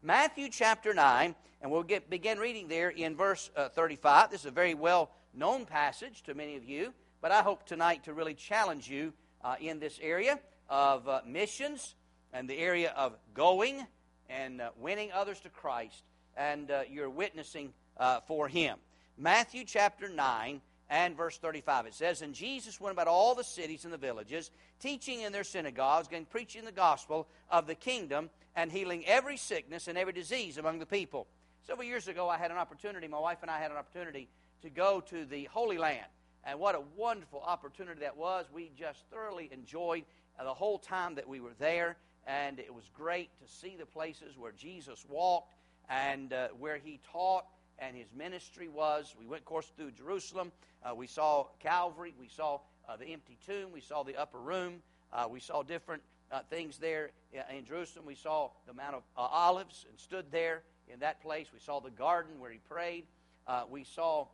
Matthew chapter 9, and we'll begin reading there in verse 35. This is a very well-known passage to many of you, but I hope tonight to really challenge you in this area of missions and the area of going and winning others to Christ, and you're witnessing for Him. Matthew chapter 9 and verse 35, it says, "And Jesus went about all the cities and the villages, teaching in their synagogues and preaching the gospel of the kingdom and healing every sickness and every disease among the people." Several years ago, I had an opportunity, my wife and I had an opportunity to go to the Holy Land. And what a wonderful opportunity that was. We just thoroughly enjoyed the whole time that we were there. And it was great to see the places where Jesus walked and where He taught and His ministry was. We went, of course, through Jerusalem. We saw Calvary. We saw the empty tomb. We saw the upper room. We saw different things there in Jerusalem. We saw the Mount of Olives and stood there in that place. We saw the garden where He prayed. We saw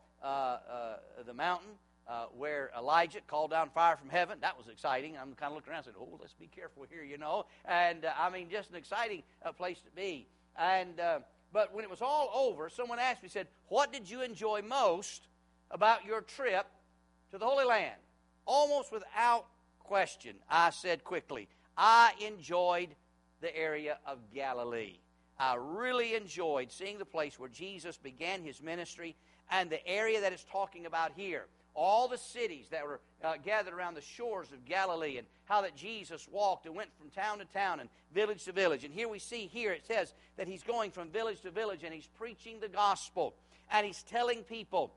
the mountain where Elijah called down fire from heaven. That was exciting. I'm kind of looking around and said, "Oh, let's be careful here, you know." And I mean, just an exciting place to be. And but when it was all over, someone asked me, said, "What did you enjoy most about your trip to the Holy Land?" Almost without question, I said quickly, I enjoyed the area of Galilee. I really enjoyed seeing the place where Jesus began His ministry and the area that it's talking about here. All the cities that were gathered around the shores of Galilee, and how that Jesus walked and went from town to town and village to village. And here we see it says that He's going from village to village and He's preaching the gospel. And He's telling people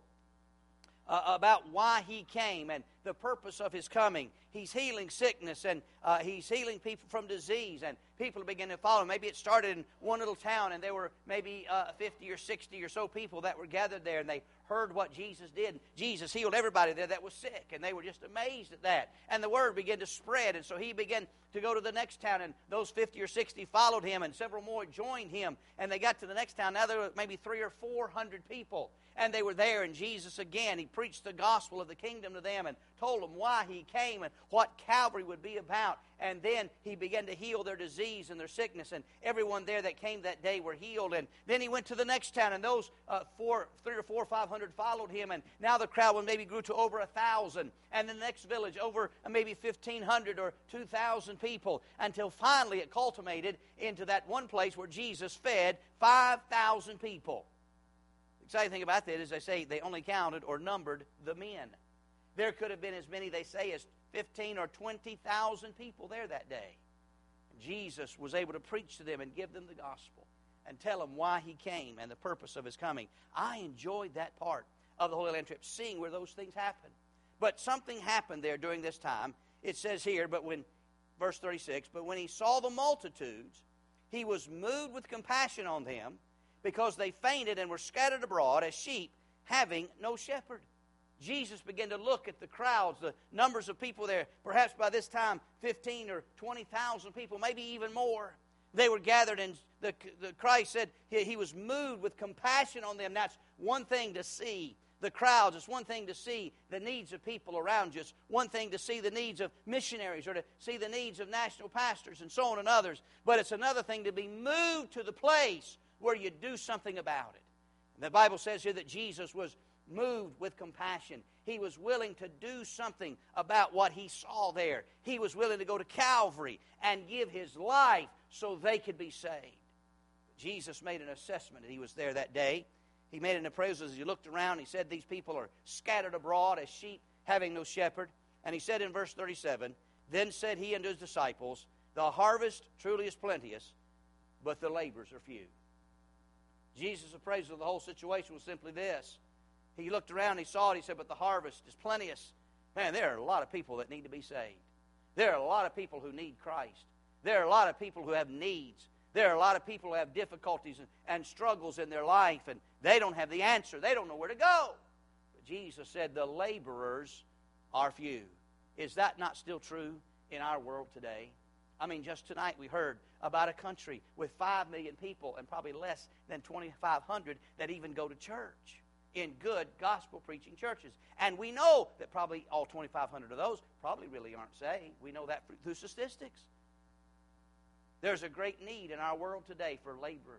about why He came and the purpose of His coming. He's healing sickness, and He's healing people from disease, and people begin to follow. Maybe it started in one little town, and there were maybe 50 or 60 or so people that were gathered there, and they heard what Jesus did. Jesus healed everybody there that was sick, and they were just amazed at that. And the word began to spread, and so He began to go to the next town, and those 50 or 60 followed Him, and several more joined Him. And they got to the next town. Now there were maybe 300 or 400 people, and they were there, and Jesus again, He preached the gospel of the kingdom to them and told them why He came and what Calvary would be about. And then He began to heal their disease and their sickness, and everyone there that came that day were healed. And then He went to the next town, and those 300 or 400 or 500 followed Him, and now the crowd maybe grew to over 1,000, and the next village over maybe 1,500 or 2,000 people, until finally it culminated into that one place where Jesus fed 5,000 people. The exciting thing about that is they say they only counted or numbered the men. There could have been as many, they say, as 15 or 20,000 people there that day. Jesus was able to preach to them and give them the gospel and tell them why He came and the purpose of His coming. I enjoyed that part of the Holy Land trip, seeing where those things happened. But something happened there during this time. It says here, verse 36, "But when He saw the multitudes, He was moved with compassion on them, because they fainted and were scattered abroad as sheep having no shepherd." Jesus began to look at the crowds, the numbers of people there. Perhaps by this time, 15 or 20,000 people, maybe even more. They were gathered, and the Christ said He was moved with compassion on them. That's one thing to see the crowds. It's one thing to see the needs of people around you. It's one thing to see the needs of missionaries or to see the needs of national pastors and so on and others. But it's another thing to be moved to the place where you do something about it. And the Bible says here that Jesus was moved with compassion. He was willing to do something about what He saw there. He was willing to go to Calvary and give His life so they could be saved. Jesus made an assessment, and He was there that day. He made an appraisal as He looked around. He said, "These people are scattered abroad as sheep having no shepherd." And He said in verse 37, "Then said He unto His disciples, The harvest truly is plenteous, but the laborers are few." Jesus' appraisal of the whole situation was simply this. He looked around, He saw it, He said, "But the harvest is plenteous." Man, there are a lot of people that need to be saved. There are a lot of people who need Christ. There are a lot of people who have needs. There are a lot of people who have difficulties and struggles in their life, and they don't have the answer. They don't know where to go. But Jesus said, "The laborers are few." Is that not still true in our world today? I mean, just tonight we heard about a country with 5 million people and probably less than 2,500 that even go to church in good gospel-preaching churches. And we know that probably all 2,500 of those probably really aren't saved. We know that through statistics. There's a great need in our world today for laborers.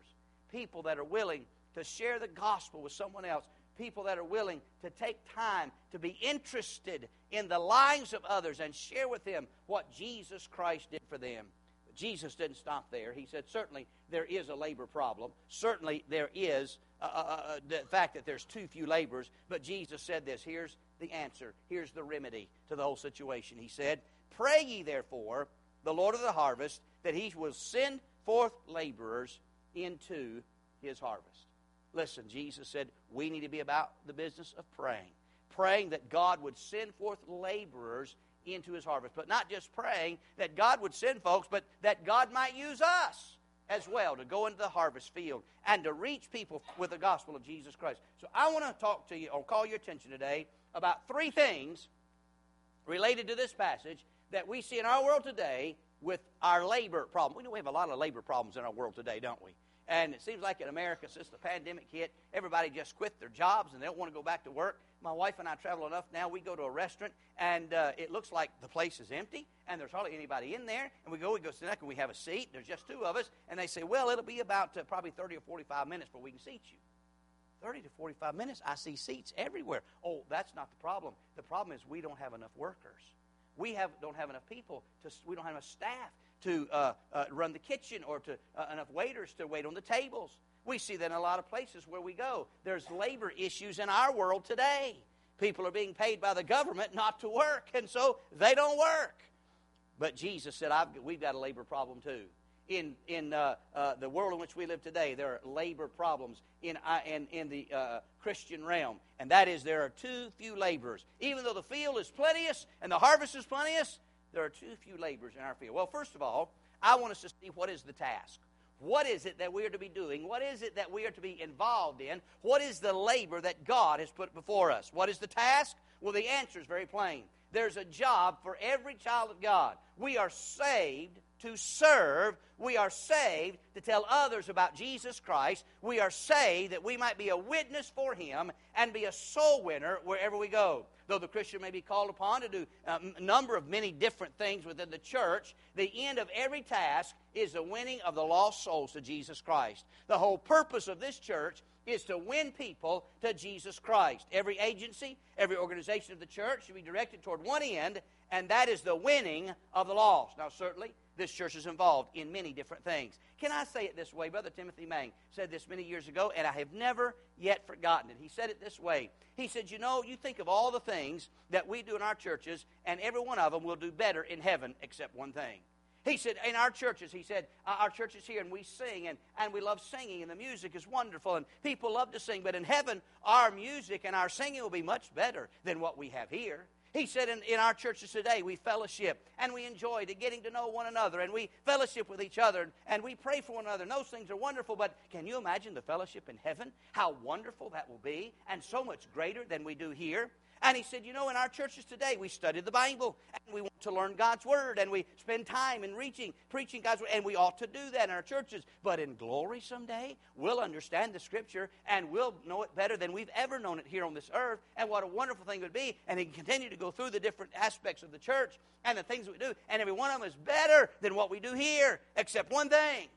people that are willing to share the gospel with someone else, people that are willing to take time to be interested in the lives of others and share with them what Jesus Christ did for them. But Jesus didn't stop there. He said, certainly there is a labor problem. Certainly there is the fact that there's too few laborers. But Jesus said this. Here's the answer. Here's the remedy to the whole situation. He said, pray ye therefore the Lord of the harvest that he will send forth laborers into his harvest. Listen, Jesus said we need to be about the business of praying. Praying that God would send forth laborers into his harvest. But not just praying that God would send folks, but that God might use us as well to go into the harvest field and to reach people with the gospel of Jesus Christ. So I want to talk to you, or call your attention today, about three things related to this passage that we see in our world today with our labor problem. We know we have a lot of labor problems in our world today, don't we? And it seems like in America, since the pandemic hit, everybody just quit their jobs and they don't want to go back to work. My wife and I travel enough now. We go to a restaurant, and it looks like the place is empty, and there's hardly anybody in there. And we go sit down, and we have a seat. There's just two of us. And they say, well, it'll be about probably 30 or 45 minutes before we can seat you. 30 to 45 minutes, I see seats everywhere. Oh, that's not the problem. The problem is we don't have enough workers. We don't have enough people. We don't have enough staff to run the kitchen, or to enough waiters to wait on the tables. We see that in a lot of places where we go. There's labor issues in our world today. People are being paid by the government not to work, and so they don't work. But Jesus said, we've got a labor problem too. In the world in which we live today, there are labor problems in the Christian realm. And that is, there are too few laborers. Even though the field is plenteous and the harvest is plenteous, there are too few laborers in our field. Well, first of all, I want us to see what is the task. What is it that we are to be doing? What is it that we are to be involved in? What is the labor that God has put before us? What is the task? Well, the answer is very plain. There's a job for every child of God. We are saved to serve. We are saved to tell others about Jesus Christ. We are saved that we might be a witness for Him and be a soul winner wherever we go. Though the Christian may be called upon to do a number of many different things within the church, the end of every task is the winning of the lost souls to Jesus Christ. The whole purpose of this church is to win people to Jesus Christ. Every agency, every organization of the church should be directed toward one end, and that is the winning of the lost. Now, certainly, this church is involved in many different things. Can I say it this way? Brother Timothy Mang said this many years ago, and I have never yet forgotten it. He said it this way. He said, you know, you think of all the things that we do in our churches, and every one of them will do better in heaven except one thing. He said, in our churches, he said, our church is here, and we sing, and we love singing, and the music is wonderful, and people love to sing. But in heaven, our music and our singing will be much better than what we have here. He said in our churches today, we fellowship, and we enjoy getting to know one another, and we fellowship with each other, and we pray for one another. And those things are wonderful, but can you imagine the fellowship in heaven? How wonderful that will be, and so much greater than we do here. And he said, you know, in our churches today, we study the Bible, and we want to learn God's Word, and we spend time in preaching God's Word, and we ought to do that in our churches. But in glory someday, we'll understand the Scripture, and we'll know it better than we've ever known it here on this earth, and what a wonderful thing it would be. And he can continue to go through the different aspects of the church and the things that we do, and every one of them is better than what we do here, except one thing.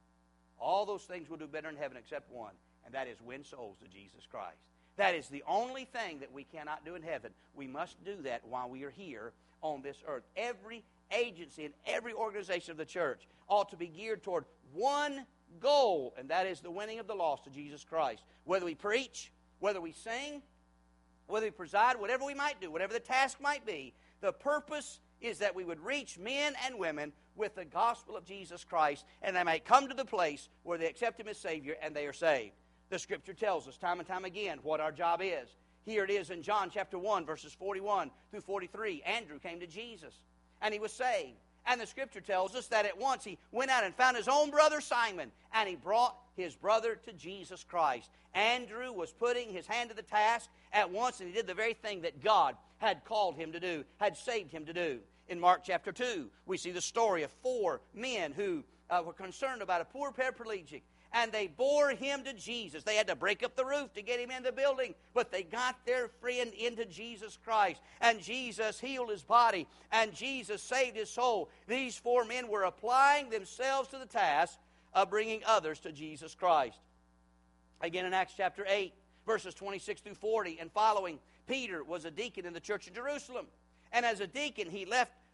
All those things will do better in heaven except one, and that is win souls to Jesus Christ. That is the only thing that we cannot do in heaven. We must do that while we are here on this earth. Every agency and every organization of the church ought to be geared toward one goal, and that is the winning of the lost to Jesus Christ. Whether we preach, whether we sing, whether we preside, whatever we might do, whatever the task might be, the purpose is that we would reach men and women with the gospel of Jesus Christ, and they might come to the place where they accept Him as Savior and they are saved. The Scripture tells us time and time again what our job is. Here it is in John chapter 1, verses 41 through 43. Andrew came to Jesus, and he was saved. And the Scripture tells us that at once he went out and found his own brother Simon, and he brought his brother to Jesus Christ. Andrew was putting his hand to the task at once, and he did the very thing that God had called him to do, had saved him to do. In Mark chapter 2, we see the story of 4 men who were concerned about a poor paraplegic. And they bore him to Jesus. They had to break up the roof to get him in the building. But they got their friend into Jesus Christ. And Jesus healed his body. And Jesus saved his soul. These 4 men were applying themselves to the task of bringing others to Jesus Christ. Again in Acts chapter 8, verses 26 through 40 and following, Peter was a deacon in the church of Jerusalem. And as a deacon, he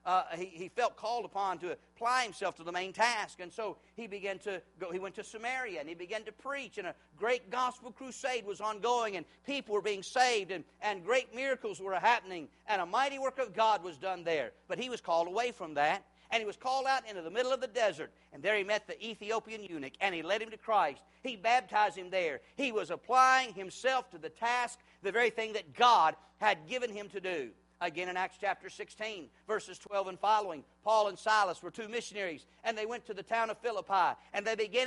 felt called upon to apply himself to the main task. And so he began to go. He went to Samaria and he began to preach. And a great gospel crusade was ongoing. And people were being saved. And great miracles were happening. And a mighty work of God was done there. But he was called away from that. And he was called out into the middle of the desert. And there he met the Ethiopian eunuch. And he led him to Christ. He baptized him there. He was applying himself to the task, the very thing that God had given him to do. Again in Acts chapter 16, verses 12 and following, Paul and Silas were two missionaries, and they went to the town of Philippi, and they began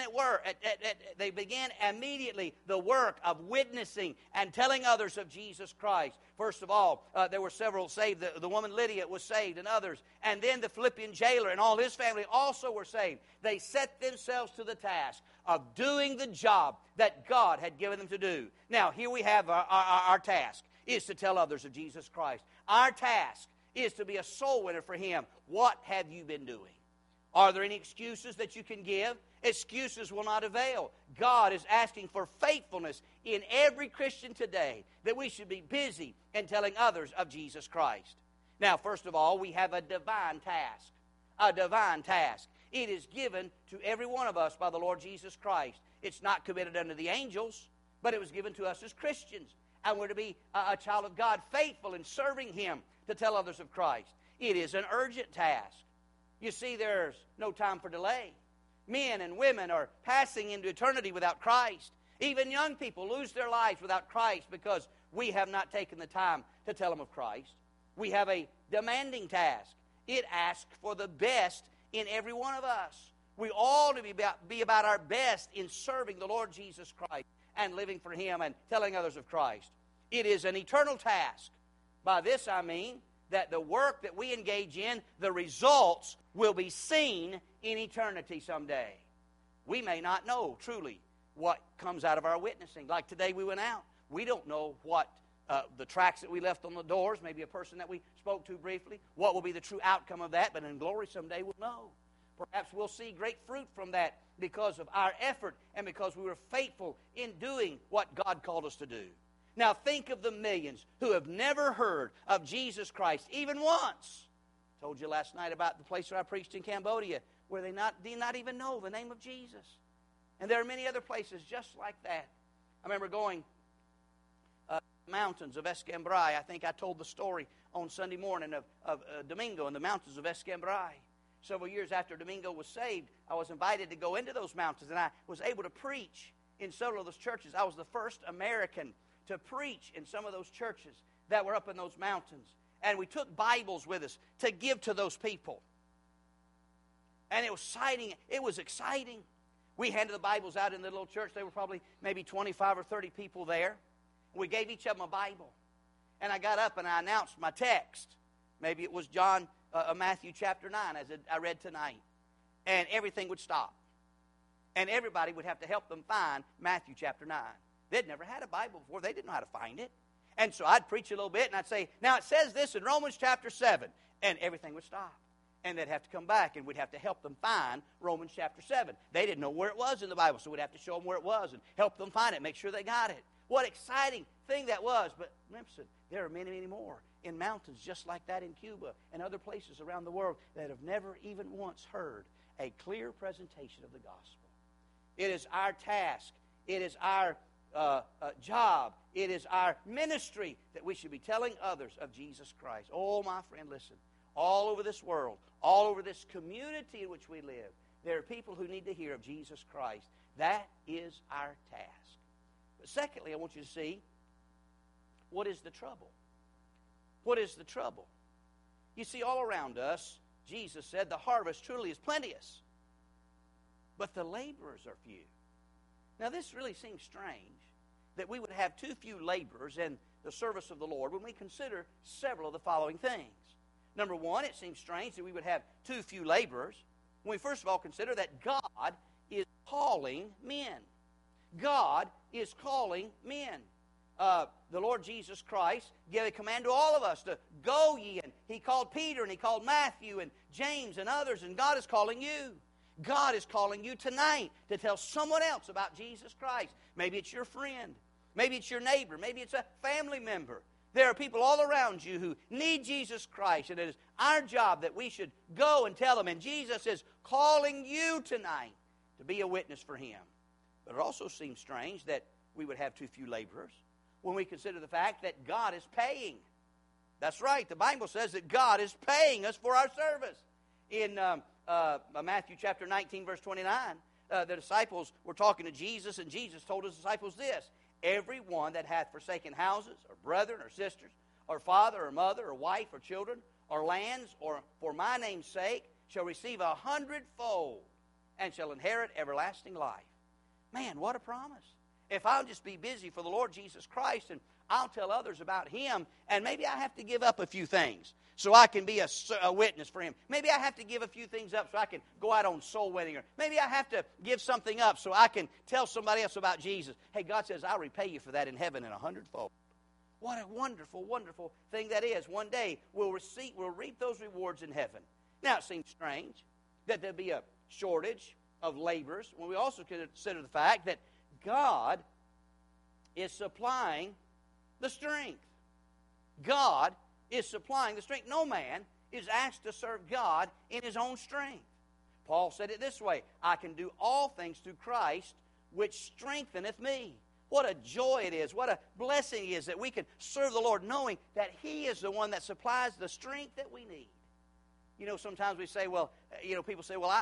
they began immediately the work of witnessing and telling others of Jesus Christ. First of all, there were several saved. The woman Lydia was saved, and others. And then the Philippian jailer and all his family also were saved. They set themselves to the task of doing the job that God had given them to do. Now, here we have our task, is to tell others of Jesus Christ. Our task is to be a soul winner for Him. What have you been doing? Are there any excuses that you can give? Excuses will not avail. God is asking for faithfulness in every Christian today, that we should be busy in telling others of Jesus Christ. Now, first of all, we have a divine task. A divine task. It is given to every one of us by the Lord Jesus Christ. It's not committed unto the angels, but it was given to us as Christians. And we're to be a child of God, faithful in serving Him to tell others of Christ. It is an urgent task. You see, there's no time for delay. Men and women are passing into eternity without Christ. Even young people lose their lives without Christ because we have not taken the time to tell them of Christ. We have a demanding task. It asks for the best in every one of us. We all to be about our best in serving the Lord Jesus Christ and living for Him and telling others of Christ. It is an eternal task. By this I mean that the work that we engage in, the results will be seen in eternity someday. We may not know truly what comes out of our witnessing. Like today we went out. We don't know what the tracts that we left on the doors, maybe a person that we spoke to briefly, what will be the true outcome of that, but in glory someday we'll know. Perhaps we'll see great fruit from that because of our effort and because we were faithful in doing what God called us to do. Now think of the millions who have never heard of Jesus Christ even once. I told you last night about the place where I preached in Cambodia where they did not even know the name of Jesus. And there are many other places just like that. I remember going mountains of Escambray. I think I told the story on Sunday morning of Domingo in the mountains of Escambray. Several years after Domingo was saved, I was invited to go into those mountains, and I was able to preach in several of those churches. I was the first American to preach in some of those churches that were up in those mountains. And we took Bibles with us to give to those people. And it was exciting. It was exciting. We handed the Bibles out in the little church. There were probably maybe 25 or 30 people there. We gave each of them a Bible. And I got up and I announced my text. Maybe it was Matthew chapter 9, as I read tonight. And everything would stop. And everybody would have to help them find Matthew chapter 9. They'd never had a Bible before. They didn't know how to find it. And so I'd preach a little bit, and I'd say, now it says this in Romans chapter 7. And everything would stop. And they'd have to come back, and we'd have to help them find Romans chapter 7. They didn't know where it was in the Bible, so we'd have to show them where it was and help them find it, make sure they got it. What exciting thing that was. But listen, there are many, many more in mountains just like that in Cuba and other places around the world that have never even once heard a clear presentation of the gospel. It is our task. It is our job. It is our ministry that we should be telling others of Jesus Christ. Oh, my friend, listen. All over this world, all over this community in which we live, there are people who need to hear of Jesus Christ. That is our task. But secondly, I want you to see, what is the trouble? What is the trouble? You see, all around us, Jesus said, the harvest truly is plenteous, but the laborers are few. Now, this really seems strange that we would have too few laborers in the service of the Lord when we consider several of the following things. Number one, it seems strange that we would have too few laborers when we first of all consider that God is calling men. God is calling men. The Lord Jesus Christ gave a command to all of us to go ye. And He called Peter and He called Matthew and James and others, and God is calling you. God is calling you tonight to tell someone else about Jesus Christ. Maybe it's your friend. Maybe it's your neighbor. Maybe it's a family member. There are people all around you who need Jesus Christ, and it is our job that we should go and tell them. And Jesus is calling you tonight to be a witness for Him. But it also seems strange that we would have too few laborers when we consider the fact that God is paying. That's right. The Bible says that God is paying us for our service. In Matthew chapter 19, verse 29, the disciples were talking to Jesus, and Jesus told His disciples this: everyone that hath forsaken houses, or brethren, or sisters, or father, or mother, or wife, or children, or lands, or for my name's sake, shall receive 100-fold, and shall inherit everlasting life. Man, what a promise. If I'll just be busy for the Lord Jesus Christ, and I'll tell others about Him, and maybe I have to give up a few things so I can be a witness for Him. Maybe I have to give a few things up so I can go out on soul winning. Or maybe I have to give something up so I can tell somebody else about Jesus. Hey, God says, I'll repay you for that in heaven in 100-fold. What a wonderful, wonderful thing that is. One day we'll reap those rewards in heaven. Now, it seems strange that there'll be a shortage of laborers when we also consider the fact that God is supplying the strength. God is supplying the strength. No man is asked to serve God in his own strength. Paul said it this way: I can do all things through Christ, which strengtheneth me. What a joy it is, what a blessing it is that we can serve the Lord knowing that He is the one that supplies the strength that we need. You know, sometimes we say, well, people say, well,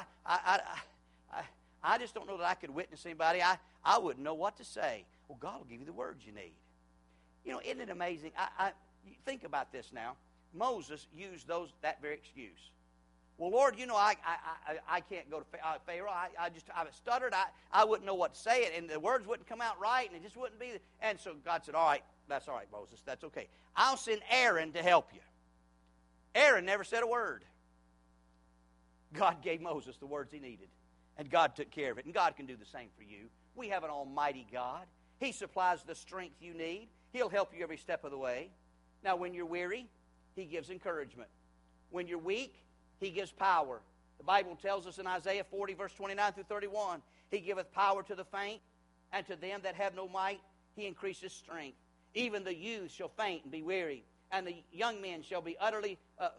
I just don't know that I could witness anybody. I wouldn't know what to say. Well, God will give you the words you need. You know, isn't it amazing? Think about this now. Moses used that very excuse. Well, Lord, I can't go to Pharaoh. I stuttered. I wouldn't know what to say, and the words wouldn't come out right, and it just wouldn't be. And so God said, all right, that's all right, Moses. That's okay. I'll send Aaron to help you. Aaron never said a word. God gave Moses the words he needed, and God took care of it, and God can do the same for you. We have an almighty God. He supplies the strength you need. He'll help you every step of the way. Now, when you're weary, He gives encouragement. When you're weak, He gives power. The Bible tells us in Isaiah 40, verse 29 through 31, He giveth power to the faint, and to them that have no might, He increases strength. Even the youth shall faint and be weary, and the young men shall utterly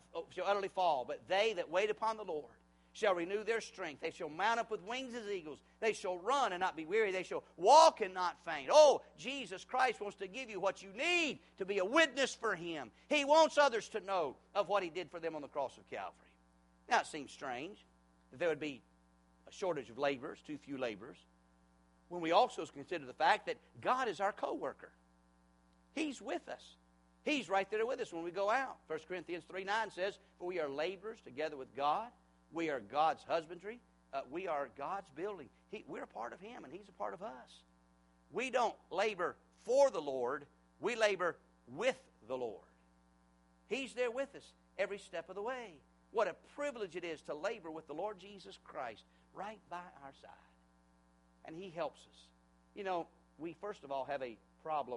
fall. But they that wait upon the Lord shall renew their strength. They shall mount up with wings as eagles. They shall run and not be weary. They shall walk and not faint. Oh, Jesus Christ wants to give you what you need to be a witness for Him. He wants others to know of what He did for them on the cross of Calvary. Now, it seems strange that there would be a shortage of laborers, too few laborers, when we also consider the fact that God is our co-worker. He's with us. He's right there with us when we go out. 1 Corinthians 3:9 says, for we are laborers together with God. We are God's husbandry. We are God's building. We're a part of Him, and He's a part of us. We don't labor for the Lord. We labor with the Lord. He's there with us every step of the way. What a privilege it is to labor with the Lord Jesus Christ right by our side. And He helps us. You know, we first of all have a problem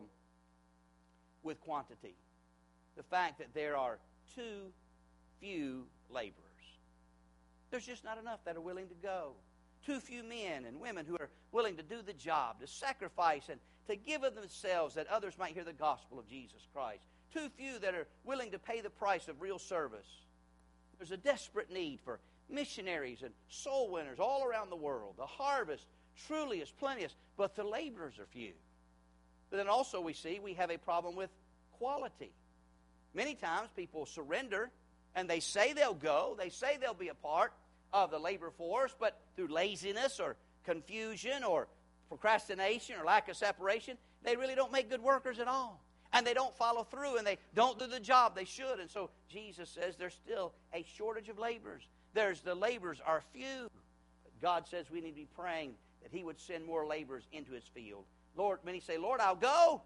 with quantity. The fact that there are too few laborers. There's just not enough that are willing to go. Too few men and women who are willing to do the job, to sacrifice and to give of themselves that others might hear the gospel of Jesus Christ. Too few that are willing to pay the price of real service. There's a desperate need for missionaries and soul winners all around the world. The harvest truly is plenteous, but the laborers are few. But then also we have a problem with quality. Many times people surrender and they say they'll go, they say they'll be a part of the labor force, but through laziness or confusion or procrastination or lack of separation, they really don't make good workers at all. And they don't follow through, and they don't do the job they should. And so Jesus says there's still a shortage of laborers. The laborers are few. But God says we need to be praying that He would send more laborers into His field. Lord, many say, Lord, I'll go.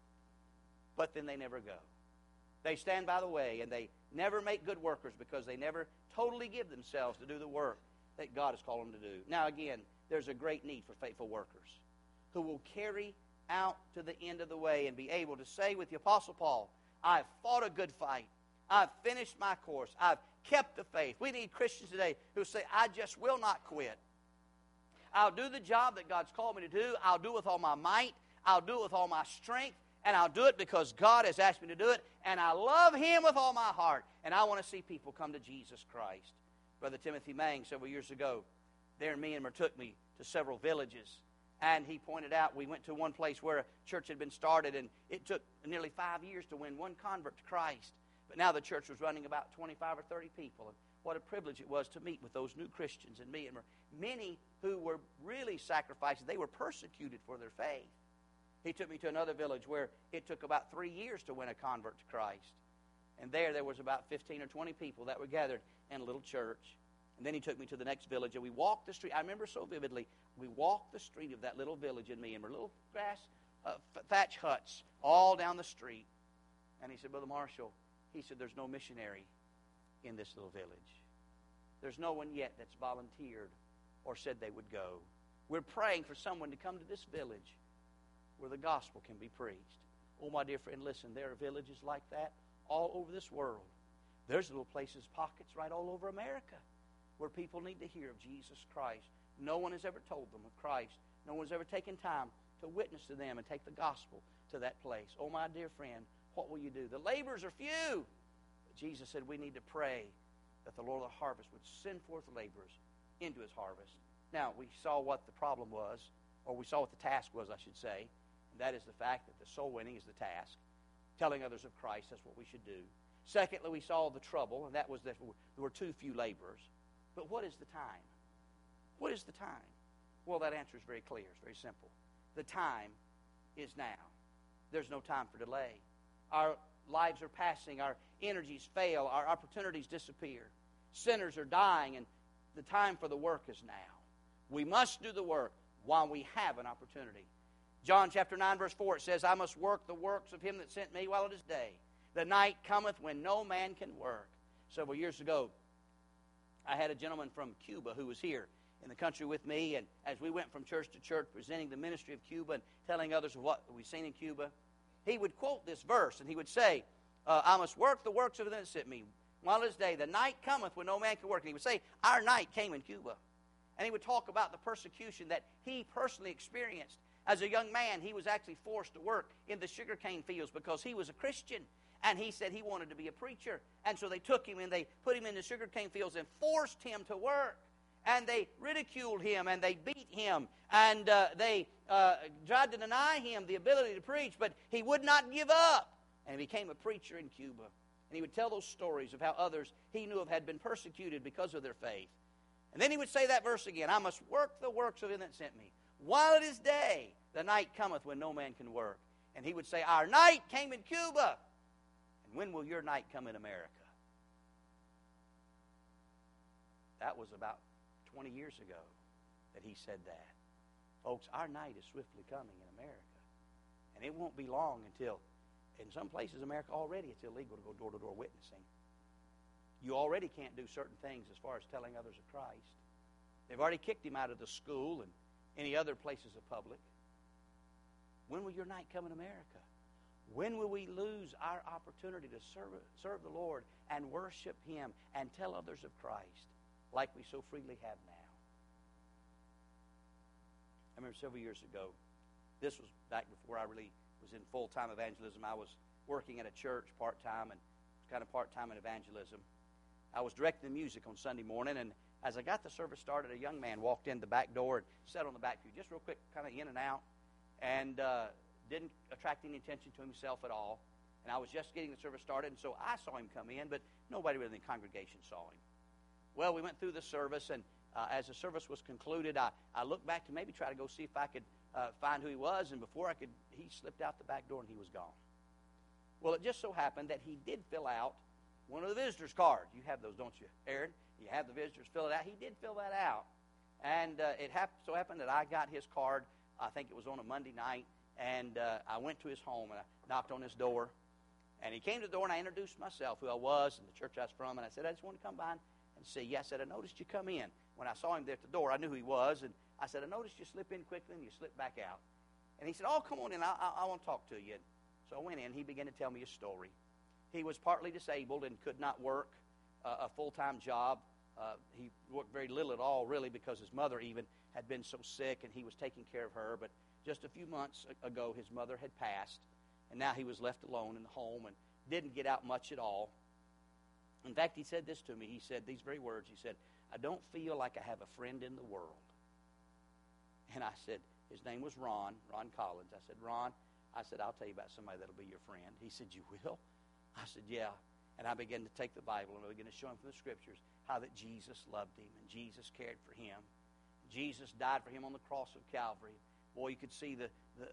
But then they never go. They stand by the way, and they never make good workers because they never totally give themselves to do the work that God has called them to do. Now, again, there's a great need for faithful workers who will carry out to the end of the way and be able to say with the Apostle Paul, I've fought a good fight. I've finished my course. I've kept the faith. We need Christians today who say, I just will not quit. I'll do the job that God's called me to do. I'll do it with all my might. I'll do it with all my strength. And I'll do it because God has asked me to do it. And I love Him with all my heart. And I want to see people come to Jesus Christ. Brother Timothy Mang, several years ago, there in Myanmar, took me to several villages. And he pointed out, we went to one place where a church had been started, and it took nearly 5 years to win one convert to Christ. But now the church was running about 25 or 30 people. And what a privilege it was to meet with those new Christians in Myanmar. Many who were really sacrificing, they were persecuted for their faith. He took me to another village where it took about 3 years to win a convert to Christ. And there was about 15 or 20 people that were gathered in a little church. And then he took me to the next village, and we walked the street. I remember so vividly, we walked the street of that little village in Myanmar, little grass thatch huts all down the street. And he said, Brother Marshall, he said, there's no missionary in this little village. There's no one yet that's volunteered or said they would go. We're praying for someone to come to this village where the gospel can be preached. Oh, my dear friend, listen, there are villages like that all over this world. There's little places, pockets right all over America where people need to hear of Jesus Christ. No one has ever told them of Christ. No one's ever taken time to witness to them and take the gospel to that place. Oh, my dear friend, what will you do? The laborers are few. But Jesus said we need to pray that the Lord of the harvest would send forth laborers into His harvest. Now, we saw what the problem was, or we saw what the task was, I should say. And that is the fact that the soul winning is the task. Telling others of Christ, that's what we should do. Secondly, we saw the trouble, and that was that there were too few laborers. But what is the time? What is the time? Well, that answer is very clear. It's very simple. The time is now. There's no time for delay. Our lives are passing. Our energies fail. Our opportunities disappear. Sinners are dying, and the time for the work is now. We must do the work while we have an opportunity. John chapter 9, verse 4, it says, I must work the works of Him that sent me while it is day. The night cometh when no man can work. Several years ago, I had a gentleman from Cuba who was here in the country with me, and as we went from church to church presenting the ministry of Cuba and telling others of what we've seen in Cuba, he would quote this verse, and he would say, I must work the works of Him that sent me while it is day. The night cometh when no man can work. And he would say, our night came in Cuba. And he would talk about the persecution that he personally experienced. As a young man, he was actually forced to work in the sugarcane fields because he was a Christian. And he said he wanted to be a preacher. And so they took him and they put him in the sugarcane fields and forced him to work. And they ridiculed him and they beat him. And they tried to deny him the ability to preach. But he would not give up. And he became a preacher in Cuba. And he would tell those stories of how others he knew of had been persecuted because of their faith. And then he would say that verse again, I must work the works of Him that sent me. While it is day, the night cometh when no man can work. And he would say, our night came in Cuba. And when will your night come in America? That was about 20 years ago that he said that. Folks, our night is swiftly coming in America. And it won't be long until, in some places in America already, it's illegal to go door-to-door witnessing. You already can't do certain things as far as telling others of Christ. They've already kicked him out of the school and any other places of public. When will your night come in America? When will we lose our opportunity to serve the Lord and worship Him and tell others of Christ like we so freely have now? I remember several years ago, this was back before I really was in full-time evangelism. I was working at a church part-time and kind of part-time in evangelism. I was directing the music on Sunday morning, and as I got the service started, a young man walked in the back door and sat on the back pew, just real quick, kind of in and out, and didn't attract any attention to himself at all. And I was just getting the service started, and so I saw him come in, but nobody within the congregation saw him. Well, we went through the service, and as the service was concluded, I looked back to maybe try to go see if I could find who he was, and before I could, he slipped out the back door and he was gone. Well, it just so happened that he did fill out one of the visitors' cards. You have those, don't you, Aaron? You have the visitors fill it out. He did fill that out. And it so happened that I got his card, I think it was on a Monday night, and I went to his home, and I knocked on his door. And he came to the door, and I introduced myself, who I was, and the church I was from, and I said, I just wanted to come by and see you. I said, I noticed you come in. When I saw him there at the door, I knew who he was, and I said, I noticed you slip in quickly, and you slip back out. And he said, oh, come on in, I want to talk to you. So I went in. He began to tell me a story. He was partly disabled and could not work a full-time job. He worked very little at all, really, because his mother even had been so sick, and he was taking care of her. But just a few months ago, his mother had passed, and now he was left alone in the home and didn't get out much at all. In fact, he said this to me. He said these very words. He said, "I don't feel like I have a friend in the world." And I said, his name was Ron Collins. I said, "Ron," I said, "I'll tell you about somebody that'll be your friend." He said, "You will?" I said, "Yeah." And I began to take the Bible and I began to show him from the Scriptures how that Jesus loved him and Jesus cared for him. Jesus died for him on the cross of Calvary. Boy, you could see the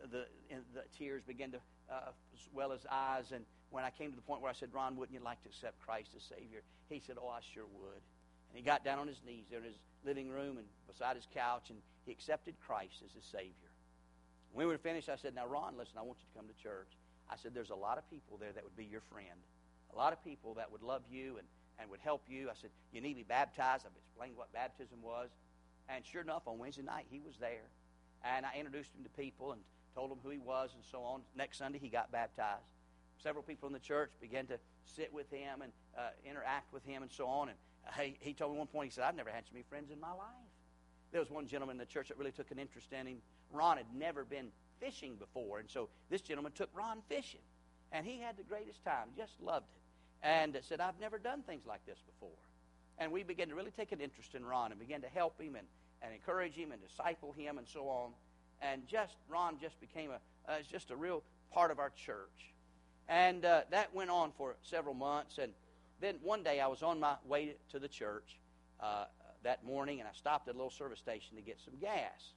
tears begin to swell his eyes. And when I came to the point where I said, "Ron, wouldn't you like to accept Christ as Savior?" He said, "Oh, I sure would." And he got down on his knees there in his living room and beside his couch, and he accepted Christ as his Savior. When we were finished, I said, "Now, Ron, listen, I want you to come to church." I said, "There's a lot of people there that would be your friend. A lot of people that would love you and would help you." I said, "You need to be baptized." I've explained what baptism was. And sure enough, on Wednesday night, he was there. And I introduced him to people and told them who he was and so on. Next Sunday, he got baptized. Several people in the church began to sit with him and interact with him and so on. And he told me one point, he said, "I've never had so many friends in my life." There was one gentleman in the church that really took an interest in him. Ron had never been fishing before, and so this gentleman took Ron fishing. And he had the greatest time, just loved it. And said, "I've never done things like this before." And we began to really take an interest in Ron and began to help him and encourage him and disciple him and so on. And Ron just became just a real part of our church. And that went on for several months. And then one day I was on my way to the church that morning, and I stopped at a little service station to get some gas.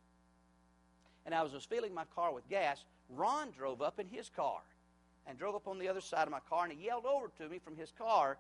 And as I was filling my car with gas, Ron drove up in his car and drove up on the other side of my car, and he yelled over to me from his car.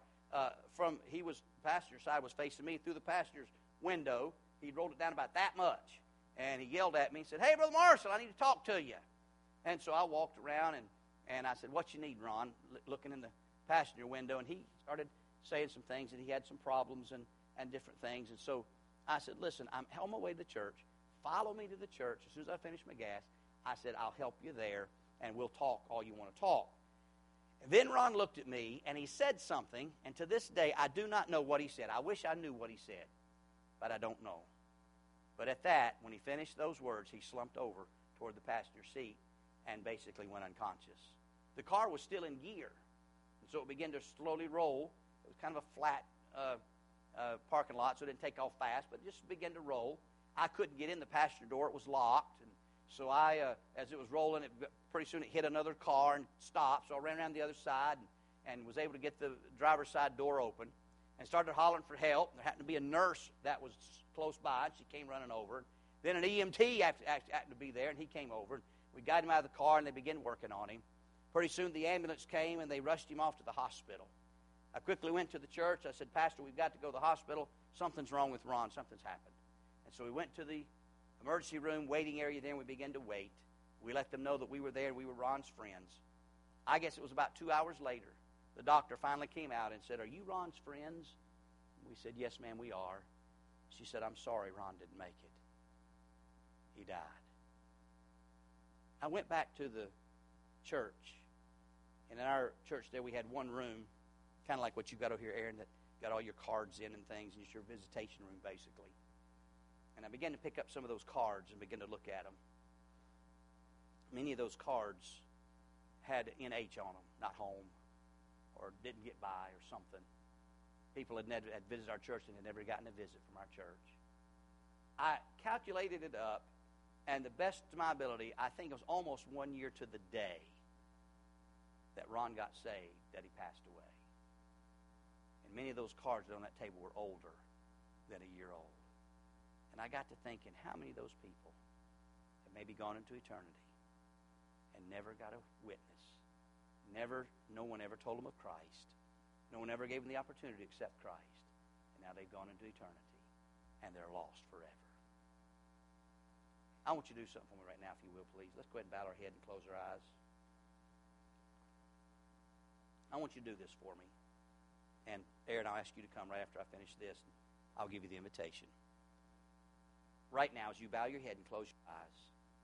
Passenger side was facing me through the passenger's window. He rolled it down about that much, and he yelled at me and said, "Hey, Brother Marshall, I need to talk to you." And so I walked around, and I said, "What you need, Ron?" Looking in the passenger window, and he started saying some things, that he had some problems and different things. And so I said, "Listen, I'm on my way to the church. Follow me to the church. As soon as I finish my gas," I said, "I'll help you there, and we'll talk all you want to talk." And then Ron looked at me, and he said something, and to this day, I do not know what he said. I wish I knew what he said, but I don't know. But at that, when he finished those words, he slumped over toward the passenger seat and basically went unconscious. The car was still in gear, and so it began to slowly roll. It was kind of a flat parking lot, so it didn't take off fast, but it just began to roll. I couldn't get in the passenger door. It was locked, and so as it was rolling, pretty soon it hit another car and stopped. So I ran around the other side and was able to get the driver's side door open and started hollering for help. There happened to be a nurse that was close by, and she came running over. Then an EMT happened to be there, and he came over. We got him out of the car, and they began working on him. Pretty soon the ambulance came, and they rushed him off to the hospital. I quickly went to the church. I said, "Pastor, we've got to go to the hospital. Something's wrong with Ron. Something's happened." And so we went to the emergency room waiting area there, and we began to wait. We let them know that we were there and we were Ron's friends. I guess it was about 2 hours later, the doctor finally came out and said, "Are you Ron's friends?" We said, "Yes, ma'am, we are." She said, "I'm sorry, Ron didn't make it. He died." I went back to the church, and in our church there we had one room, kind of like what you've got over here, Aaron, that got all your cards in and things, and it's your visitation room, basically. And I began to pick up some of those cards and begin to look at them. Many of those cards had NH on them, not home, or didn't get by, or something. People had visited our church and had never gotten a visit from our church. I calculated it up, and the best to my ability, I think it was almost 1 year to the day that Ron got saved, that he passed away. And many of those cards on that table were older than a year old. And I got to thinking, how many of those people have maybe gone into eternity and never got a witness? No one ever told them of Christ. No one ever gave them the opportunity to accept Christ. And now they've gone into eternity, and they're lost forever. I want you to do something for me right now, if you will, please. Let's go ahead and bow our head and close our eyes. I want you to do this for me. And Aaron, I'll ask you to come right after I finish this, and I'll give you the invitation. Right now, as you bow your head and close your eyes,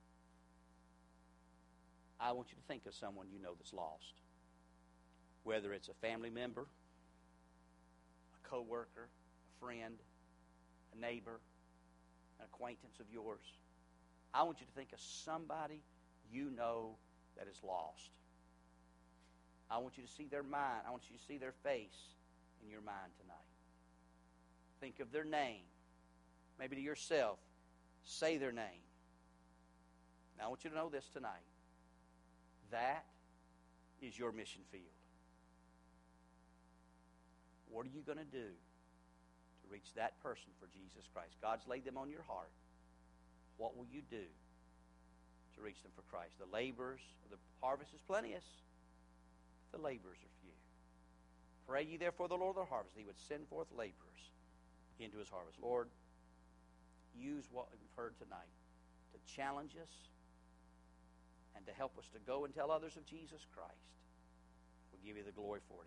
I want you to think of someone you know that's lost. Whether it's a family member, a coworker, a friend, a neighbor, an acquaintance of yours. I want you to think of somebody you know that is lost. I want you to see their mind. I want you to see their face in your mind tonight. Think of their name. Maybe to yourself, say their name. Now, I want you to know this tonight. That is your mission field. What are you going to do to reach that person for Jesus Christ? God's laid them on your heart. What will you do to reach them for Christ? The laborers, the harvest is plenteous. The laborers are few. Pray ye therefore the Lord of the harvest, that he would send forth laborers into his harvest. Lord, use what we've heard tonight to challenge us and to help us to go and tell others of Jesus Christ. We'll give you the glory for it.